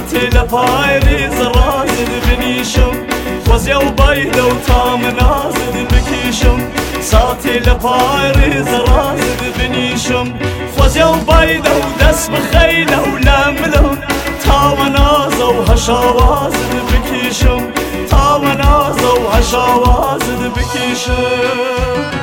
ساعتي لپای زرازد بنیشم خوزی و باید و تام نازد بکیشم ساعتي لپای زرازد بنیشم خوزی و باید و دست بخیل و لاملم تا و ناز و هشوازد بکیشم تا و ناز و هشوازد بکیشم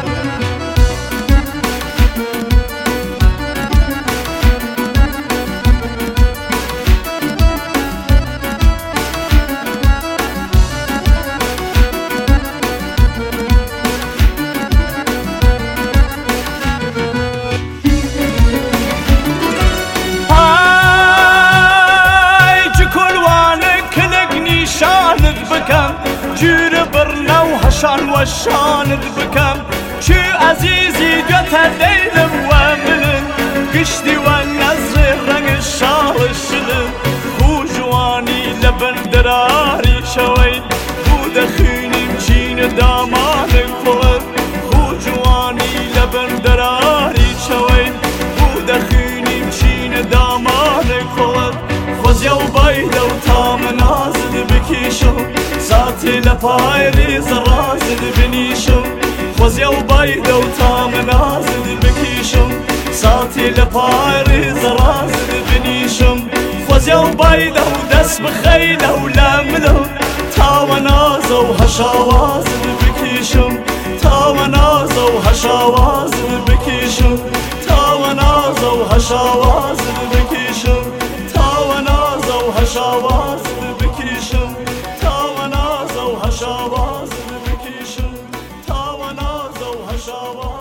جور برنا وهشان وشان بكم شو عزيزي جت الليل وامن قشتي والنزر رنگ الشال الشلم خو جواني لبن دراري شوي خو دخيني مشين دامانك فلت خو جواني لبن دراري شوي خو دخيني مشين دامانك فلت خوزي وبيد وتام نازل بكيشو ساعتي لپای زرازد بنیشم خوزی و باید و تام نازد بکیشم ساعتي لپای زرازد بنیشم خوزی و باید و دست بخیل و لاملم تا و ناز و هشوازد بکیشم تا و ناز و هشوازد بکیشم تا و ناز و هشوازد بکیشم تا و ناز و هشوازد بکیشم هشوازد بکیشم تا و ناز و هشوازد